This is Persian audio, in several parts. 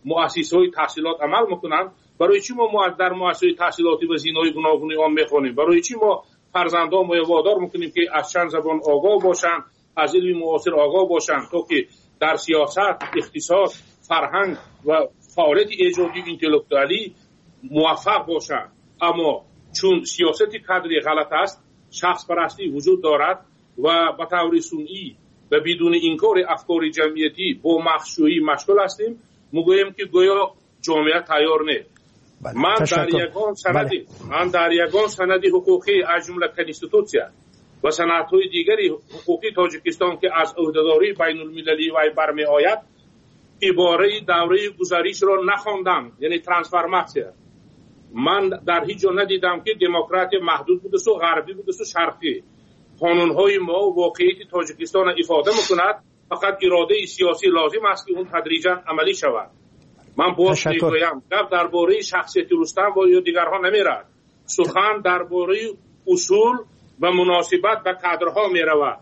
مؤسسه‌های تحصیلات عمل میکنند، برای چی ما در مؤسسه‌های تحصیلاتی و زینای گوناگون آن میخوانیم؟ برای چی ما فرزندان ما وادار میکنیم که از چند زبان آگاه باشن، از علم معاصر آگاه باشن تا که در سیاست، اقتصاد، فرهنگ و فعالیت ایجادی انتلکتوالی موفق باشند؟ اما چون سیاست کادری غلط است، شخص پرستی وجود دارد و به طور سنئی و بدون انکار افکار جمعیتی با مخشویی مشغول هستیم، میگوییم که گویا جامعه تیار نه. من در یگان سند حقوقی از جمله کنستیتوسیا و سندهای دیگری حقوقی تاجیکستان که از عهدهداری بین المللی و برمی آید عباره دوره گذشته را نخواندم، یعنی ترانسفورماسیون. من در هیچ جا ندیدم که دموکراسی محدود بوده سو غربی بوده سو شرقی. قانون‌های ما و واقعیت تاجیکستان افاده می‌کند، فقط اراده سیاسی لازم است که اون تدریجاً عملی شود. من باز میگویم گپ درباره شخصیت رستم و یا دیگرها نمیرد، سخن درباره اصول و مناسبت به کادرها میرود.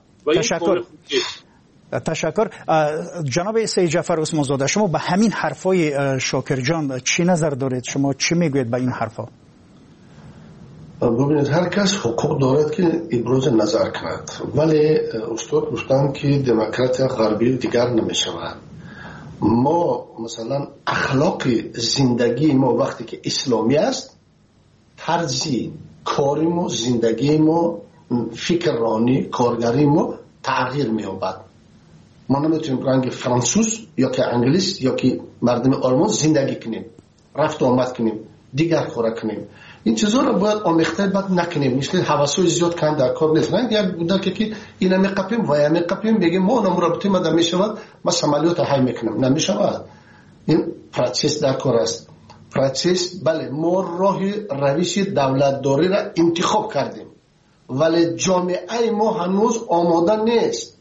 تشکر. جناب سید جعفر عثمان زاده، شما به همین حرفای شاکر جان چی نظر دارید؟ شما چی میگوید به این حرفا؟ ببینید، هر کس حقوق دارد که ابراز نظر کند، ولی استاد گفتن که دموکراسی غربی دیگر نمیشود. ما مثلا اخلاق زندگی ما وقتی که اسلامی است، طرزی کاری ما، زندگی ما، فکرانی کارگری ما تغییر می‌یابد. ما نمیتونیم رنگ فرانسوز یا که انگلیس یا که مردم آلمان زندگی کنیم، رفت و آمد کنیم، دیگر کار کنیم. این چیزا رو باید آمیخته بد نکنیم. مثل حواسای زیاد کم در کار نیست. نه یک بوده که اینا میقپیم و یا میقپیم بگیم ما نمرابطه ما در میشود، ما عملیات های میکنم. نمیشود. این پروسس در کار است. پروسس، بله، ما راه روش دولت داری را انتخاب کردیم، ولی جامعه ما هنوز آماده نیست.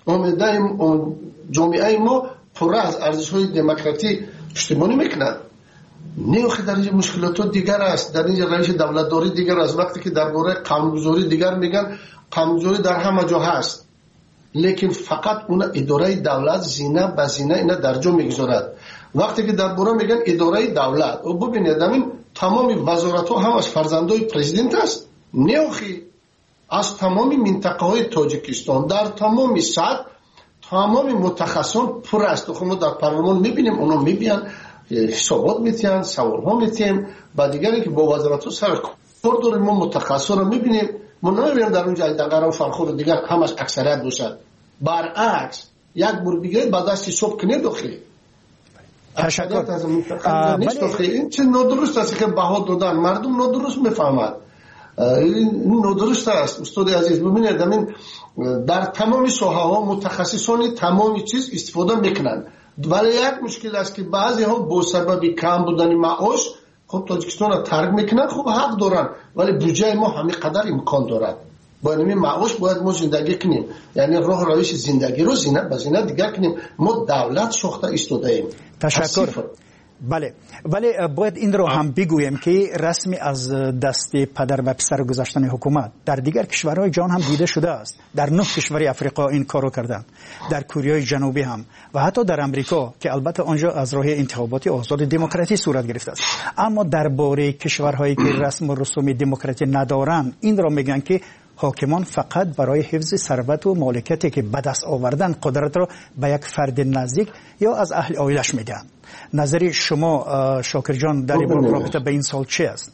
جامعه ما پر از ارزش‌های دموکراسی پشتیبانی میکند. نیوخی در اینجا مشکلات دیگر است، در اینجا روش دولتداری دیگر است. وقتی که درباره قانونگذاری دیگر میگن، قانونگذاری در همه جا هست، لیکن فقط اون اداره دولت زینه به زینه اینا در جا میگذارد. وقتی که درباره میگن اداره دولت، و ببینید همین تمام وزارت ها هم از فرزندای پرزیدنت است. نیوخی از تمام منطقه های تاجیکستان در تمام سطح تمام متخصصان پر است. خب ما در پارلمان میبینیم، اونا میبینن حسابات میتین، سوال ها میتیم، با دیگری که با وزارت ها سر کار داریم. ما متخصص رو میبینیم، ما نمیبینیم در اونجا دقیقا فرخور دیگر همش اکثریت باشد. برعکس یک مربیگه با دستی صبح کنید داخلی تشکر. این چه نادرست است که بها دادن، مردم نادرست میفهمد. این نادرست است. استاد عزیز، ببینید در تمام ساحه ها متخصصان تمام چیز استفاده میکنن، ولی یک مشکل است که بعضی ها با سبب کم بودن معاش خب تاجیکستان را ترک میکنن. خب حق دارن، ولی بودجه ما همین قدر امکان دارد. با این معاش باید ما زندگی کنیم، یعنی راه روش زندگی رو زینه به زینه دیگر کنیم. ما دولت ساخته ایستاده ایم. تشکر. بله، ولی باید این رو هم بگویم که رسمی از دست پدر و پسر گذاشتن حکومت در دیگر کشورهای جهان هم دیده شده است. در 9 کشور افریقا این کارو کردند، در کره جنوبی هم و حتی در امریکا که البته آنجا از راه انتخاباتی آزاد دموکراسی صورت گرفته است. اما درباره کشورهایی که رسم و رسوم دموکراسی ندارند، این را میگن که حاکمان فقط برای حفظ ثروت و مالکیتی که به دست آوردن قدرت را به یک فرد نزدیک یا از اهل عائلش میدن. نظری شما شاکر جان در رابطه به این سال چی است؟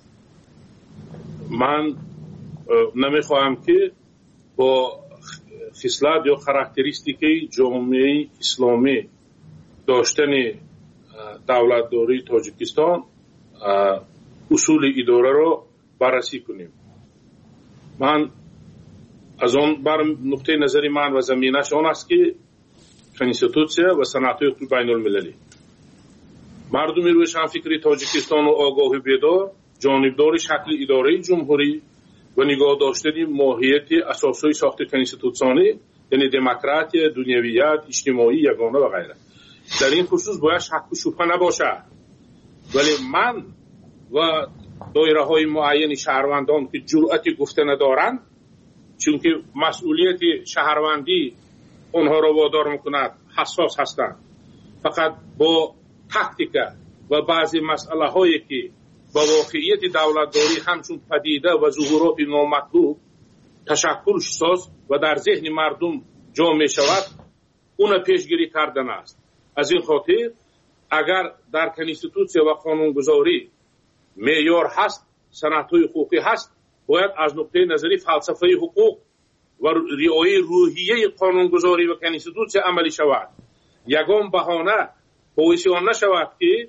من نمیخواهم که با خصلت یا خاراکتریستیکی جامعه اسلامی داشتن دولتداری تاجیکستان اصول اداره را بررسی کنیم. من از آن بر نقطه نظر من و زمینش آن است که کنستیتوسیا و سندهای حقوق بین المللی مردم روشنفکر تاجیکستان و آگاه بیدار جانبدار شکل اداره جمهوری و نگاه داشتن ماهیت اساسهای ساخت کنستیتوسیونی، یعنی دموکراسی، دنیویت، اجتماعی، یگانه و غیره. در این خصوص باید شک و شبهه نباشد، ولی من و دایره های معین شهروندان که جرأت گفته ندارند، چون که مسئولیت شهروندی اونها را وادار میکند حساس هستند، فقط با تاکتیکا و بعضی مسئله هایی که با واقعیت دولتداری همچون پدیده و ظهورات نامطلوب تشکل ساز و در ذهن مردم جا می شود اون پیشگیری کردن است. از این خاطر اگر در کنستیتوسیا و قانونگذاری معیار هست، سنت‌های حقوقی هست، باید از نقطه نظری فلسفه حقوق و رعایت روحیه قانونگذاری و کنستیتوسیا عملی شود. یگان بهانه باعث آن نشود که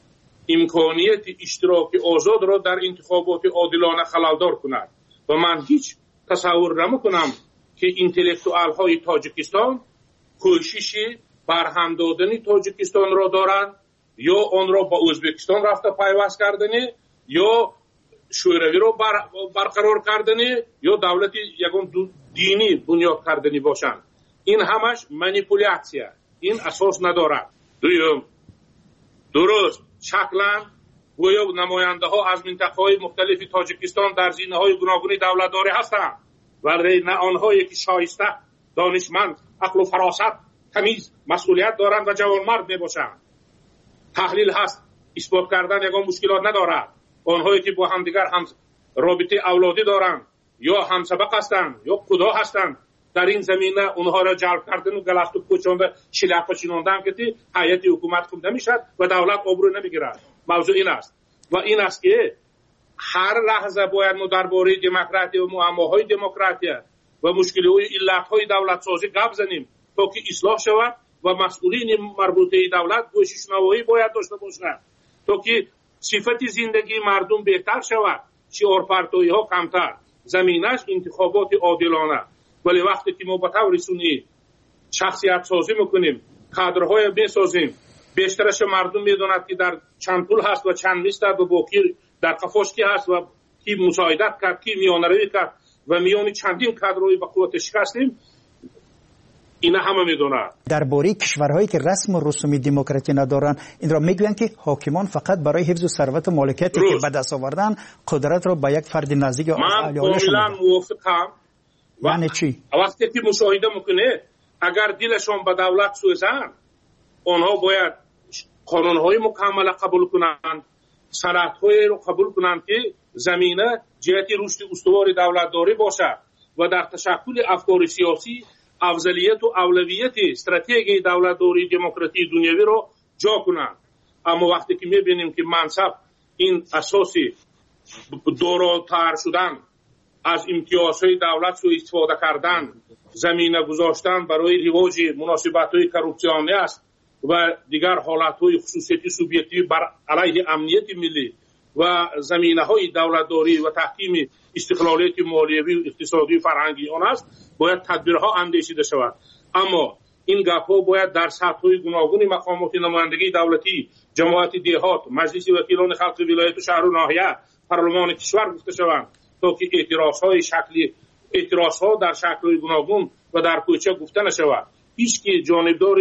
امکانیت اشتراک آزاد را در انتخابات عادلانه خللدار کند و من هیچ تصور نمی‌کنم که انتلکتوال های تاجیکستان کوشش برهم دادن تاجیکستان را دارند یا آن را با ازبکستان رفته پیوست کردنی یا شوروی را برقرار کردنی یا دولت یگان دینی بنیاد کردنی باشند. این همش مانیپولیاسیه، این اساس ندارد. دوم، درست شکلاً گویا نماینده ها از منطقه های مختلف تاجیکستان در زینه های گوناگون دولتداری هستند ولی نه آنهایی که شایسته، دانشمند، عقل و فراست، تمیز، مسئولیت دارند و جوانمرد می باشند. تحلیل هست، اثبات کردن یگان مشکلات ندارد. آنهایی که با همدیگر هم رابطه اولادی دارند یا همسبق هستند یا خدا هستند در این زمینه اونها را جلب کردن و گلخت و کوچانده شلق چیناندن که هیئت حکومت خوب نمیشد و دولت آبرو نمیگیرد. موضوع این است و این است که هر لحظه باید ما درباره دموکراسی و معماهای دموکراسی و مشکلات علتهای دولت سازی گپ زنیم تا که اصلاح شود و مسئولین مربوطه دولت گوش شنوایی باید داشته باشند تا که صفت زندگی مردم بهتر شود، شعارپرتویی ها کمتر، زمینش انتخابات عادلانه. ولی وقتی که ما به طور رسمی شخصیت سازی میکنیم، کادرهای بسازیم، بیشترش مردم میدوند که در چند پول هست و چند نیست و باقی در قفاش کی هست و کی مساعدت کرد، کی میانروی کرد و میانی چندین کادرهای به قوت شکستیم، اینا همه میدونند. درباره کشورهایی که رسم و رسوم دموکراسی ندارند این را میگویند که حاکمان فقط برای حفظ ثروت و مالکیتی که به دست آوردن قدرت را به یک فرد نزدیک از اهل عائله‌شان من کاملا موافقم. یعنی چی؟ وقتی که مشاهده میکنه اگر دلشان به دولت سوزند آنها باید قانونهای مکمل قبول کنند، سندهای رو قبول کنند که زمینه جهت رشد استوار دولتداری باشد و در تشکل افکار سیاسی افضلیت و اولویت استراتژی دولتداری دموکراسی دنیوی رو جا کنند. اما وقتی که میبینیم که منصب این اساسی دوراتر شدن از امتیازهای دولت سوء استفاده کردن، زمینه گذاشتن برای رواج مناسبت‌های کروپسیونی است و دیگر حالت‌های خصوصیتی سوبیکتیو بر علیه امنیت ملی و زمینه‌های دولتداری و تحکیم استقلالیت مالیوی و اقتصادی و فرهنگی آن است، باید تدبیرها اندیشیده شود. اما این گپ‌ها باید در سطح‌های گوناگون مقامات نمایندگی دولتی، جماعت دهات، مجلس وکیلان خلق ولایت و شهر و ناحیه، پارلمان کشور گفته شوند تا که اعتراضها در شکل‌های گوناگون و در کوچه گفته نشود. هیچ که جانبدار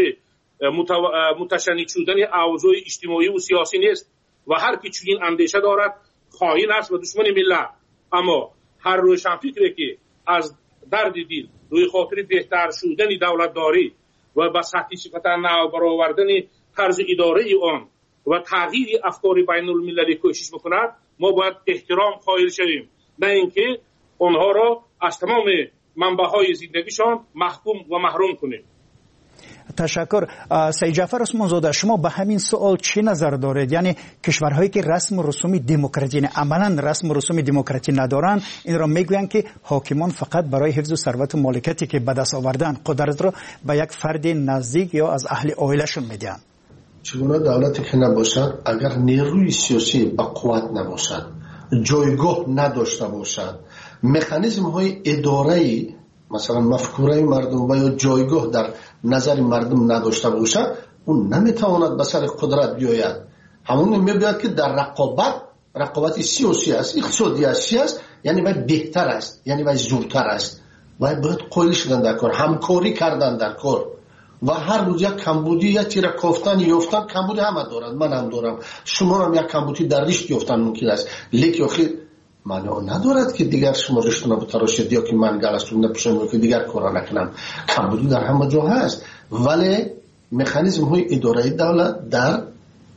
متشنج شدن اوضاع اجتماعی و سیاسی نیست و هر کی چنین اندیشه دارد خائن است و دشمن ملت. اما هر روشنفکری که از درد دل روی خاطر بهتر شدن دولتداری و به سطح صفت نو برآوردن طرز اداره آن و تغییر افکار بین المللی کوشش میکند، ما باید احترام قائل شویم، نه اینکه آنها را از تمام منبعهای زندگیشان محکوم و محروم کنیم. تشکر. سید جعفر عثمان زاده، شما به همین سوال چی نظر دارید؟ یعنی کشورهایی که رسم و رسوم دموکراسی عملا رسم و رسوم دموکراسی ندارند این را میگویند که حاکمان فقط برای حفظ ثروت و مالکیتی که به دست آوردن قدرت را به یک فرد نزدیک یا از اهل عائله‌شون میدن. چگونه دولتی که نباشد اگر نیروی سیاسی با قوت نباشد، جایگاه نداشته باشد، مکانیزم های اداره‌ای مثلا مفکوره مردم و یا جایگاه در نظر مردم نداشته باشد، اون نمیتواند به سر قدرت بیاید. همون میباید که در رقابت سیاسی است، اقتصادی است، یعنی باید بهتر است، یعنی باید زورتر است، باید قائل شدن در کار، همکاری کردن در کار و هر روز یک کمبودی یا تیر کافتن یافتن، کمبودی همه دارد، من هم دارم، شما هم یک کمبودی در رشد یافتن ممکن است، لیک آخر معنا ندارد که دیگر شما رشتون رو بتراشید یا که من گلستون نپوشم که دیگر کارا نکنم. کمبودی در همه جا هست، ولی مکانیزم های اداره دولت در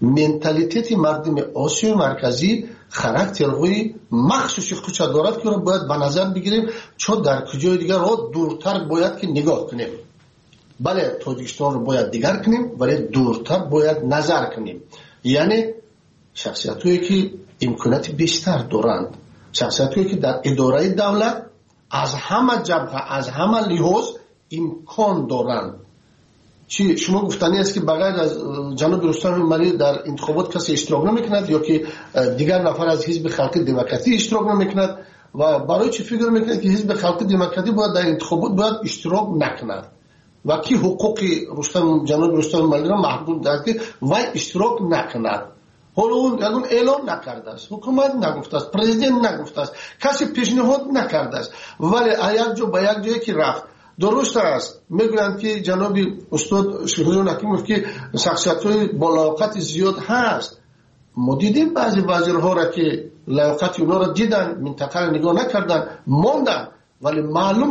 منتالیتیت مردم آسیای مرکزی خاراکترهای مخصوصی خودش دارد که باید به نظر بگیریم، چون در کجای دیگر رو دورتر باید که نگاه کنیم. بله تاجیکستان رو باید دیگر کنیم ولی دورتر باید نظر کنیم. یعنی شخصیت‌هایی که امکانات بیشتر دارند، شخصیت‌هایی که در اداره دولت از همه جبهه از همه لحاظ امکان دارند. چی شما گفتنی است که بغیر از جناب رستم ملی در انتخابات کسی اشتراک نمیکند یا که دیگر نفر از حزب خلق دموکراتی اشتراک نمیکند و برای چی فکر میکند که حزب خلق دموکراتی باید در انتخابات باید اشتراک نکند و کی حقوق جناب رستم ملی را محدود دارد که وای اشتراک نکند؟ حالا اون اعلام نکرده است، حکومت نگفته است، پرزیدنت نگفته است، کسی پیشنهاد نکرده است، ولی یک جا به یک جایی که رفت. درست است میگویند که جناب استاد شهریار حکیموف که شخصیت‌های با لیاقت زیاد هست. ما دیدیم بعضی وزیرها را که لیاقت اونا را دیدن، منطقه را نگاه نکردن، ماندن، ولی معلوم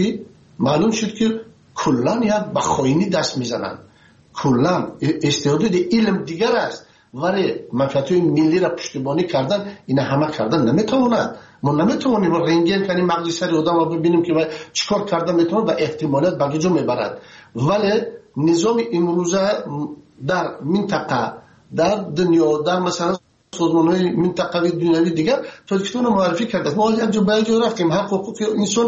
شد که کلا یک به خائنی دست میزنند. کلا استعداد علم دیگر است ولی منفعت‌های ملی را پشتیبانی کردن این همه کردن نمیتواند. ما نمیتونیم رنگین کنیم مغز سر آدم رو ببینیم که چیکار کرده میتونه و احتمالات به جا میبرد. ولی نظام امروزه در منطقه در دنیا در مثلا سازمان‌های منطقوی دنیوی دیگر تاجیکستان رو معرفی کرده. ما یک جا به یک جا رفتیم حقوق انسان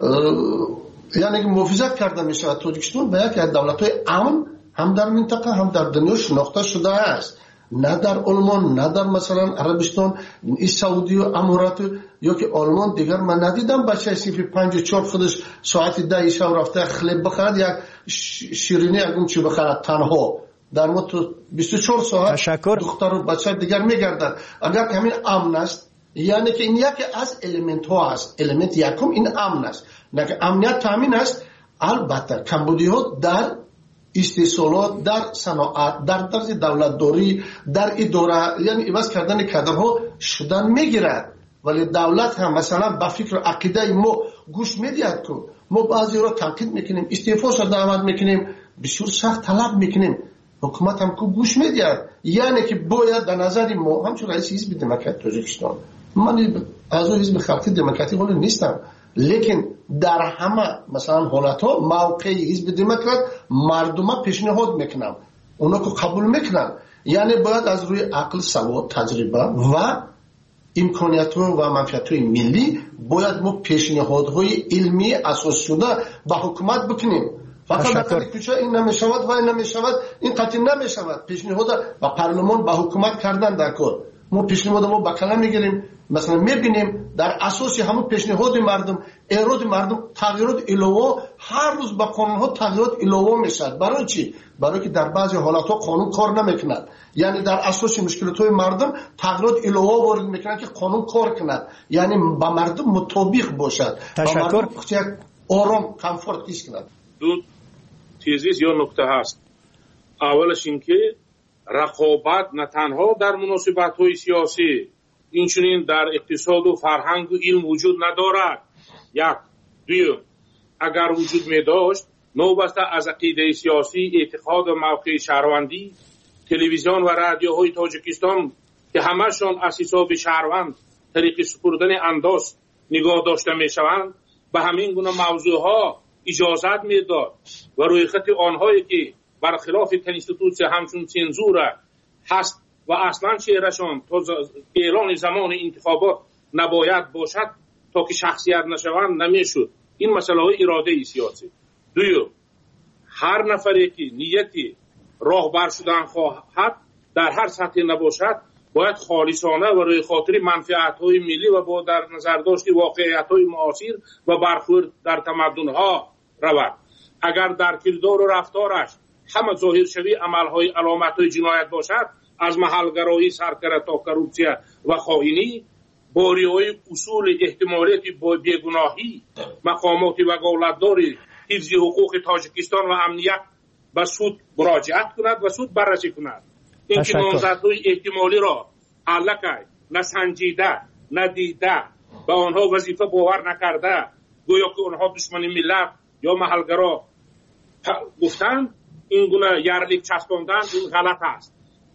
یعنی که محافظت کرده میشه. تاجیکستان به یک از دولت‌های امن هم در منطقه هم در دنیا شناخته شده است. نه در آلمان نه در مثلا عربستان سعودی و امارات یا که آلمان دیگر من ندیدم بچه صنف 54 خودش ساعت 10 شب رفته خلب بخرد یک شیرینی اگه چی بخرد تنها در ما تو 24 ساعت دختر و بچه دیگر میگردن. اگر همین امن است یعنی که این یکی از الیمنت ها است. الیمنت یکم این امن است. نه امنیت تامین است. البته کمبودی ها در استثمارات در صنعت در طرز دولتداری در اداره یعنی عوض کردن کادرها شدن میگیرد. ولی دولت هم مثلا با فکر عقیده ما گوش میدهد که ما بعضی را تنقید میکنیم استعفاش را دعوت میکنیم بسیار سخت طلب میکنیم حکومت هم که گوش میدهد. یعنی که باید در نظر ما همچون رئیس حزب دموکرات تاجیکستان من از حزب خلق دموکراتی حالا نیستم لیکن در همه مثلا حالت ها موقع حزب دموکرات مردم پیشنهاد میکنم اونا که قبول میکنن. یعنی باید از روی عقل سواد تجربه و امکانیت و منفعت ملی باید ما پیشنهادهای علمی اساس شده به حکومت بکنیم. فقط در کوچه این نمیشود و این نمیشود این قطعی نمیشود. پیشنهاد و پارلمان به حکومت کردن در کار ما پیشنهاد ما با کلام میگیریم مثلا میبینیم در اساس همون پیشنهاد مردم ارائه مردم تغییرات علاوه هر روز با قانون ها تغییرات علاوه میشد. برای چی؟ برای که در بعضی حالات ها قانون کار نمیکند. یعنی در اساس مشکلات های مردم تغییرات علاوه وارد میکنند که قانون کار کند یعنی با مردم مطابق باشد. تشکر. آرام کامفورت کیس کند. دو تیزیز یا نکته هست. اولش این که رقابت نه تنها در مناسبت‌های سیاسی اینچنین در اقتصاد و فرهنگ و علم وجود ندارد. یک دوم اگر وجود می داشت نوبسته از عقیده سیاسی اعتقاد و موقع شهروندی تلویزیون و رادیوهای تاجیکستان که همشان از حساب شهروند طریق سپردن انداز نگاه داشته می شوند به همین گونه موضوعها اجازت می داد و روی خط آنهایی که برخلاف کنستیتوسی همچون سنزور هست و اصلا شعرشان تا اعلان زمان انتخابات نباید باشد تا که شخصیت نشوند نمیشد. این مسئله های اراده سیاسی. دوم هر نفری که نیتی راهبر شدن خواهد در هر سطح نباشد باید خالصانه و روی خاطر منفعت های ملی و با در نظر داشت واقعیت های معاصر و برخورد در تمدن ها رود. اگر در کردار و رفتارش همه ظاهر شوی عملهای علامتهای جنایت باشد از محلگرایی سرکره تا کروپسیا و خائنی باریهای اصول احتمالیت بیگناهی مقامات وکالتداری حفظ حقوق تاجیکستان و امنیت به سود مراجعت کند و سود بررسی کند. این که نامزدهای احتمالی را علکه نسنجیده ندیده به آنها وظیفه باور نکرده گویا که آنها دشمن ملت یا محلگرا گفتن این گونه یرلیک چسباندن غلط است.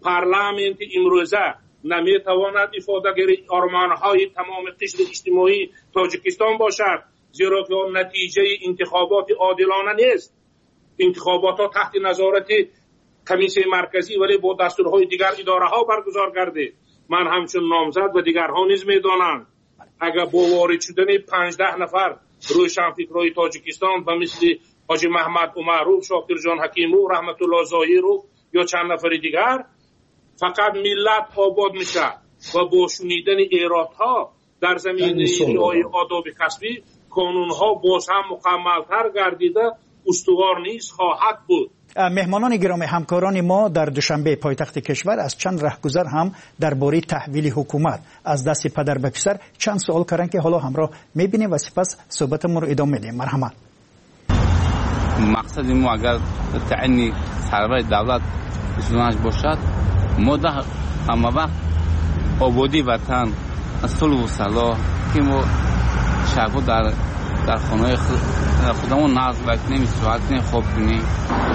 پارلمانت امروزه نمیتواند افادهگری آرمانهای تمام قشر اجتماعی تاجیکستان باشد، زیرا که آن نتیجه انتخابات عادلانه نیست. انتخابات ها تحت نظارت کمیسیون مرکزی ولی با دستورهای دیگر اداره ها برگزار کرده. من همچون نامزد و دیگرها نیز میدانند اگر با وارد شدن 15 نفر روشنفکرای تاجیکستان و مثل حاجی محمد عمرو، شاکر جان حکیمو، رحمت الله ظاهرو یا چند نفر دیگر فقط ملت آباد میشه و با شنیدن ایرادها در زمینه اجرای آداب کسبی قانونها باز هم مکملتر گردیده استوار نیز خواهد بود. مهمانان گرامی، همکاران ما در دوشنبه پایتخت کشور از چند رهگذر هم درباره تحویل حکومت از دست پدر به پسر چند سوال کردند که حالا همراه میبینیم و سپس صحبتمون رو ادامه میدیم. مرحمت. مقصد ما اگر تعیین سرور دولت سوزنش باشد، ما در همه وقت آبادی وطن، صلح و صلاح که ما شبا در خانه خودمون ناز بکنیم، ساعت کنیم، خواب کنیم.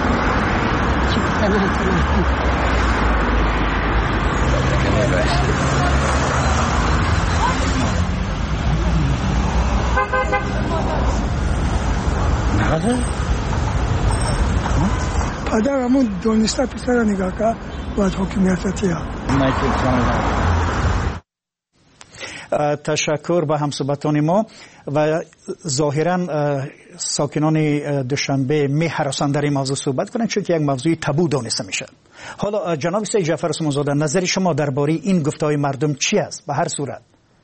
پدرمون دونسته پسر نگاه که باید حکومیت چیه. تشکر به همصحبتان ما و ظاهرا ساکنان دوشنبه می هراسان در این موضوع صحبت کنند چون که یک موضوع تابو دانسته میشه. حالا جناب سید جعفر عثمانزاده، نظر شما درباره این گفته‌های مردم چی است؟ به هر صورت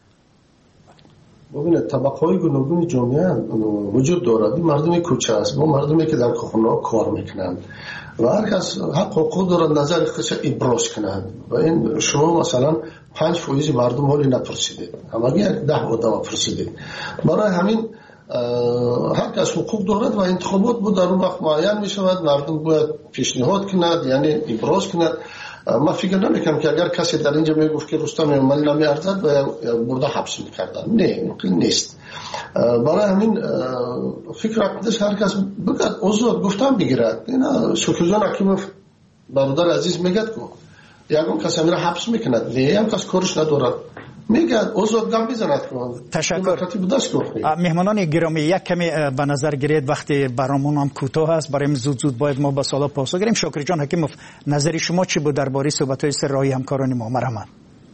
ببینید طبقه‌های گوناگون جامعه وجود دارد. این مردم کوچه است، ما مردمی که در کارخانه‌ها کار میکنند و هر کس حق و حقوق دارد نظر خودش ابراز کنند و این شما مثلا 5% مردم حالی نپرسیدید، همگی 10 آدم پرسیدید. برای همین هر کس حقوق دارد و انتخابات بود در اون وقت معین می شود، مردم باید پیشنهاد کند، یعنی ابراز کند. ما فکر نمیکنم که اگر کسی در اینجا میگفت که رستم امالی نمیارزد و برده حبس میکردن، نه ممکن نیست. برای همین فکر اقدش هر کس بگد عضو گفتم بگیرد. اینا شکرجان حکیموف برادر عزیز میگد که یکم کسی میره حبس میکند، نه هم کس کارش ندارد، میگد عضو گم بزند. تشکر. مهمانان گرامی، یک کمی به نظر گیرید وقتی برامون هم کوتاه است، برای زود باید ما به سوالات پاسخ بدیم. شاکر جان حکیموف، نظر شما چی بود درباره صحبت‌های سر راهی همکاران ما؟ مرحمت.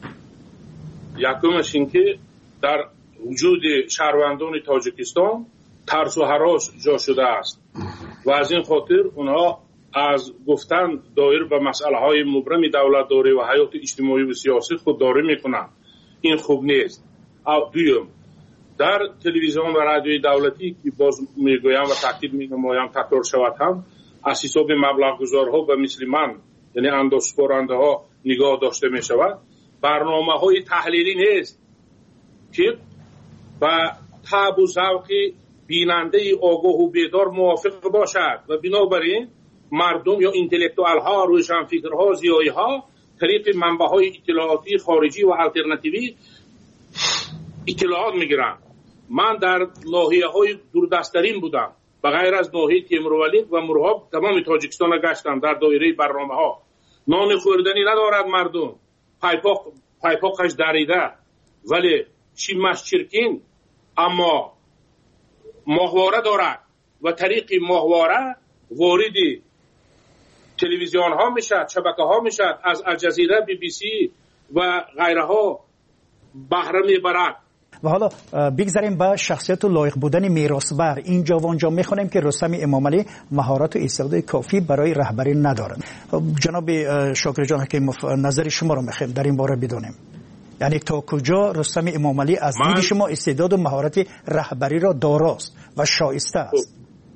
یکمش این که در وجود شهروندان تاجیکستان ترس و هراس جا شده است و از این خاطر اونها از گفتن دایر به مسائل‌های مبرم دولت‌داری و حیات اجتماعی و سیاسی خودداری میکنند. این خوب نیست. دوم، در تلویزیون و رادیوی دولتی که باز میگویم و تاکید می‌نمایم تکرار شود هم از حساب مبلغ گذارها و مثل من، یعنی اندازه‌سپارنده ها نگاه داشته می شود. برنامه‌های تحلیلی نیست که با طبع و ذوق بیننده آگاه و بیدار موافق باشد و بنابراین مردم یا انتلکتوال ها، روشنفکرها، زیایی ها طریق منبع‌های اطلاعاتی خارجی و الटरनेटिव्ی اطلاعات میگیرن. من در ناحیه‌های دوردست‌ترین بودم، به غیر از ناحیه تیمرولیک و مرغاب تمام تاجیکستان را گشتم. در دایره برنامه‌ها نان خوردنی ندارد مردم، پایپاقش دریده ولی شیمش چرکین، اما ماهواره دارد و طریق ماهواره وارد تلویزیون ها میشد، شبکه ها میشد، از الجزیره، بی بی سی و غیرها بهره میبرد. و حالا بگذاریم به شخصیت و لایق بودن میراثبر. اینجا و اونجا میخونیم که رستم امامعلی مهارت و استعداد کافی برای رهبری ندارد. جناب شاکر جان حکیموف، نظر شما رو میخوایم در این باره بدونیم. یعنی تا کجا رستم امامعلی از دید شما استعداد و مهارت رهبری را داراست و شایسته است؟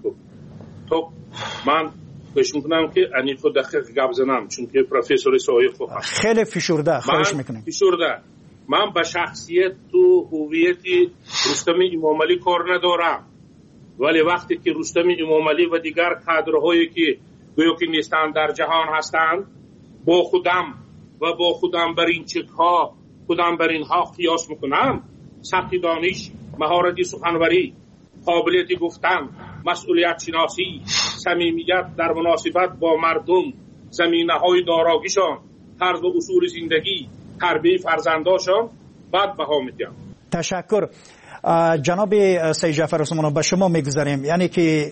من فکر میکنم که انیفو دقیق گپ زنم، چون که پروفسور سایه خوب هست. خیلی فشرده، خواهش میکنم. من به شخصیت و هویت رستم امامعلی کار ندارم، ولی وقتی که رستم امامعلی و دیگر کادرهایی که گویا که نیستند در جهان هستند با خودم بر این چکها خودم بر اینها قیاس میکنم، سطح دانش، مهارت سخنوری، قابلیت گفتن، مسئولیت شناسی، صمیمیت در مناسبت با مردم، زمینه‌های داراگیشان طرز و اصول زندگی، تربیه فرزنداشان بعد بها میدن. تشکر. جناب سید جعفر عثمانو به شما میگذاریم، یعنی که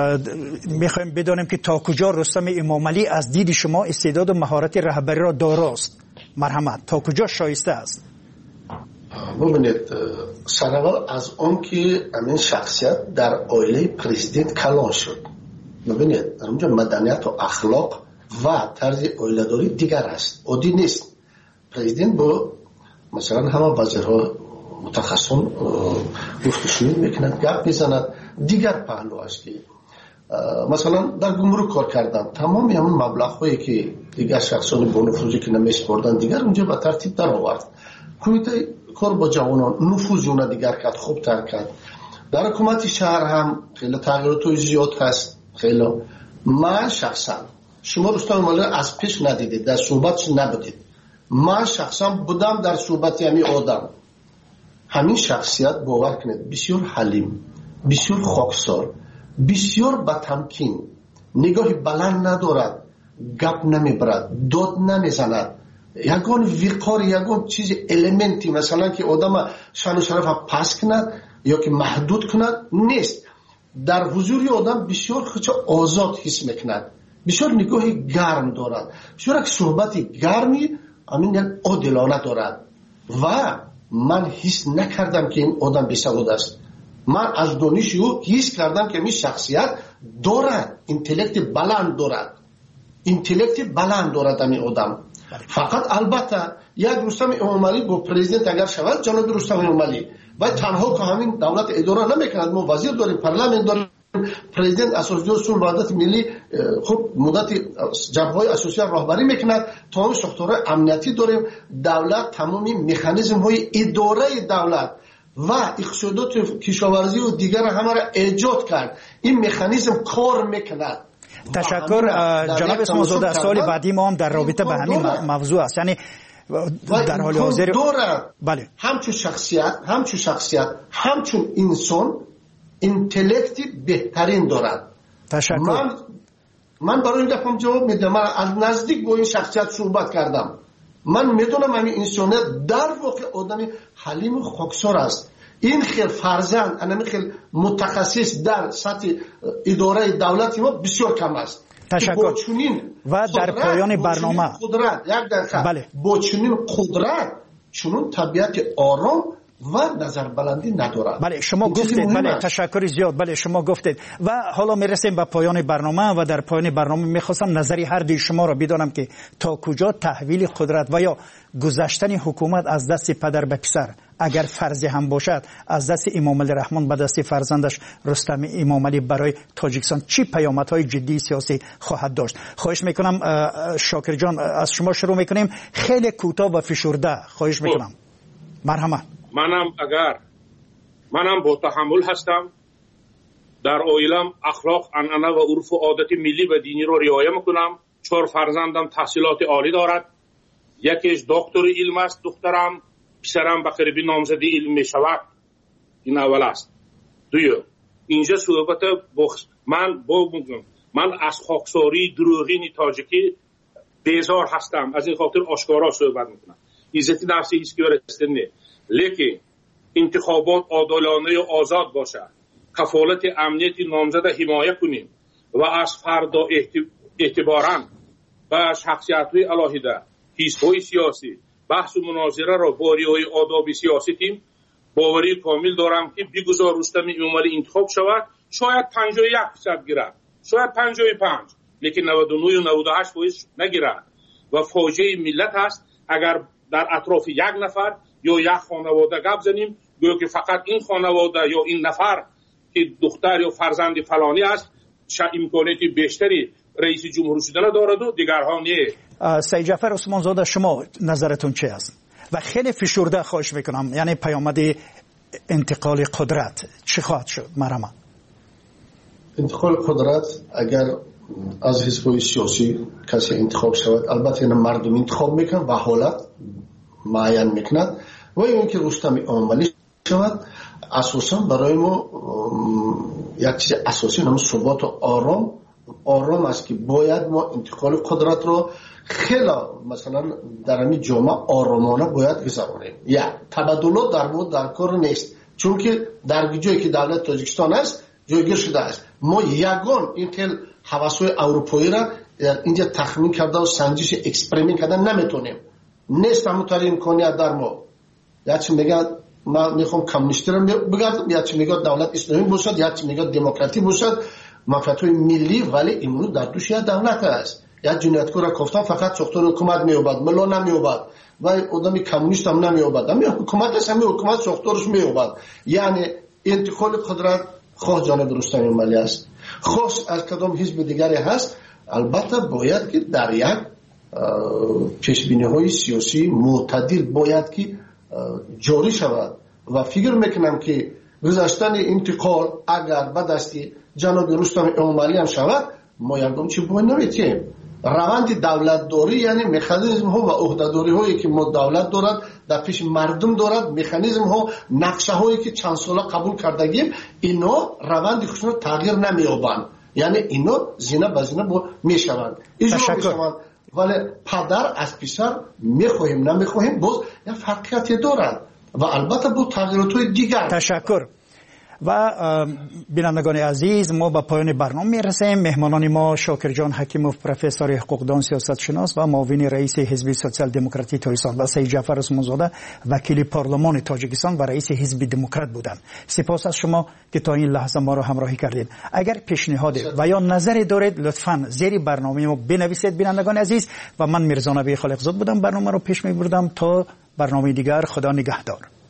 میخوایم بدانیم که تا کجا رستم امام علی از دید شما استعداد و مهارت رهبری را داراست؟ مرحمت، تا کجا شایسته است؟ ببینید، سرول از اون که همین شخصیت در عائله پرزیدنت کلان شد. ببینید اونجا مدنیت و اخلاق و طرز عائله‌داری دیگر است، عادی نیست. پرزیدنت با مثلا همه وزیرها متخصصون گفتگو میکنند، گپ میزنند. دیگر پهلو است که مثلا در گمرک کار کردن، تمامی همون مبلغ هایی که دیگر شخصان با نفوذی که نمیسپردن دیگر اونجا به ترتیب در آورد. کمیته کار با جوانان نفوذ اون دیگر کرد، خوب تر کرد. در حکومت شهر هم خیلی تغییرات زیاد هست. خیلی من شخصا، شما رستم امام از پیش ندیدید، در صحبتش نبودید، من شخصا بودم در صحبت همین آدم. همین شخصیت باور کنید بسیار حلیم، بسیار خاکسار، بسیار بتمکین، نگاهی بلند ندارد، گپ نمیبرد، داد نمیزند. یگان وقار، یگان چیز المنتی مثلا که آدم شان و شرف پس کند یا که محدود کند نیست. در حضوری آدم بسیار خودش آزاد حس میکند، بسیار نگاهی گرم دارد، بسیار صحبتی گرمی همین یک عادلانه دارد. و من حس نکردم که این آدم بی‌سواد است. من از دانش او حس کردم که این شخصیت دارد، اینتלקت بلند دارد، اینتלקت بلند دارد این آدم. فقط البته یک رستم امام علی با پرزیدنت اگر شود، جناب رستم امام علی و تنها که همین دولت اداره نمیکند. ما وزیر داریم، پارلمان داریم، پرزیدنت اساسیه اصول وحدت ملی خب مدت جبهه‌های اساسی راهبری میکند، تمام ساختارهای امنیتی داریم. دولت تمامی مکانیزم های اداره دولت و اقتصادات کشاورزی و دیگر همه را ایجاد کرد. این مکانیزم کار میکند. تشکر جناب اسماعیل زاده. سال بعدی ما هم در رابطه به همین موضوع است، یعنی در حال حاضر بله همچون شخصیت همچون انسان اینتלקتی بهترین دارد. تشکر. من برای این گفتم جواب میدم. من از نزدیک با این شخصیت صحبت کردم. من میدونم همین انسانیت در واقع آدم حلیم و خاکسار است. این خیلی فرزند، همین خیلی متخصص در سطح اداره دولتی ما بسیار کم است. تشکر. و در پایان برنامه بله. با چنین قدرت چنین طبیعت آرام و نظر بلندی ندارد. بله شما گفتید، بله تشکر زیاد. بله شما گفتید و حالا میرسیم به پایان برنامه و در پایان برنامه میخواستم نظری هر دوی شما را بدانم که تا کجا تحویل قدرت و یا گذشتن حکومت از دست پدر به پسر، اگر فرضی هم باشد از دست امام علی رحمان به دست فرزندش رستم امام علی برای تاجیکستان چی پیامدهای جدی سیاسی خواهد داشت؟ خواهش میکنم شاکر جان از شما شروع میکنیم، خیلی کوتاه و فشرده خواهش میکنم. مرحمت. منم با تحمل هستم. در عائلم اخلاق، عنعنه و عرف و عادت ملی و دینی رو رعایت میکنم. 4 فرزندم تحصیلات عالی دارد. یکیش دکتر علم است دخترم، پسرم به قریبی نامزدی علم میشود. این اول است. دوم اینجا صحبت من از خاکساری دروغین تاجیکی بیزار هستم، از این خاطر آشکارا صحبت میکنم. عزت نفسی هیچ کی ورسته نه، لیکن انتخابات عادلانه و آزاد باشد، کفالت امنیت نامزد حمایت کنیم و از فردا اعتباراً و شخصیت‌های علاهده حزب‌های سیاسی بحث و مناظره را با رعایت آداب سیاسی تیم باوری کامل دارم که بگذار رستم امام علی انتخاب شود. شاید 51% گیرد، شاید 55%، لیکن 99 و 98% نگیرد و فاجعه ملت است اگر در اطراف یک نفر یا یک خانواده گپ زنیم گویا که فقط این خانواده یا این نفر که دختر یا فرزند فلانی است امکانات بیشتری رئیس جمهور شدن دارد و دیگرها نه. سید جعفر عثمان زاده شما نظرتون چه است؟ و خیلی فشرده خواهش میکنم، یعنی پیامد انتقال قدرت چی خواهد شد؟ مرحبا. انتقال قدرت اگر از حزب‌های سیاسی کسی انتخاب شود، البته این مردم انتخاب میکنن و حالت معین میکند و این که رستم امام علی شود، اساسا برای ما یک چیز اساسی نام ثبات و آرام آرام است که باید ما انتقال قدرت رو خیلی مثلا در همین جامعه آرامانه باید گذرانیم. یا تبادلات در بود در کار نیست، چون که در جایی که دولت تاجیکستان است جایگیر شده است. ما یگان این خیلی حواسای اروپایی را اینجا تخمین کرده و سنجش اکسپریمنت کردن نمیتونیم. نیست همونطوری امکانیت در ما. یا چی میگه من میخوام کمونیستی رو بگردم، یا چی میگه دولت اسلامی باشد، یا چی میگه دموکراتی باشد، منفعت‌های ملی، ولی امروز در دوش یک دولت است. یک جنایتکار را گفتم فقط ساختار حکومت میوبد، ملا نمیوبد و آدمی کمونیست هم نمیوبد، همین حکومت است، همین حکومت ساختارش میوبد. یعنی انتقال قدرت خواه جانب رستم امالی است، خاص از کدام حزب دیگری هست. البته باید که در یک پیشبینی‌های سیاسی معتدل باید که جاری شود و فکر میکنم که گذاشتن انتقال اگر به دست جناب رستم امالی هم شود، ما یکم چی باید نمیتیم. روند دولت داری یعنی مکانیزم ها و عهده‌داری هایی که ما دولت دارد در پیش مردم دارد، مکانیزم ها نقشه هایی که چند ساله قبول کردگیم، اینا روند خودشون تغییر نمی‌یابند. یعنی اینا زینه به زینه میشوند، اجرا میشوند، ولی پدر از پسر میخواهیم نمیخواهیم باز یک فرقیتی دارد و البته با تغییرات دیگر. تشکر. و بینندگان عزیز، ما به پایان برنامه میرسیم. مهمانان ما شاکر جان حکیموف، پروفسور حقوقدان سیاست شناس و معاون رئیس حزب سوسیال دموکراتی تاجیکستان، و سید جعفر عثمانزاده وکیل پارلمان تاجیکستان و رئیس حزب دموکرات بودند. سپاس از شما که تا این لحظه ما را همراهی کردید. اگر پیشنهاد و یا نظری دارید لطفاً زیر برنامه ما بنویسید بینندگان عزیز. و من میرزا نبی خالقزاد بودم، برنامه رو پیش میبردم. تا برنامه دیگر، خدا نگهدار.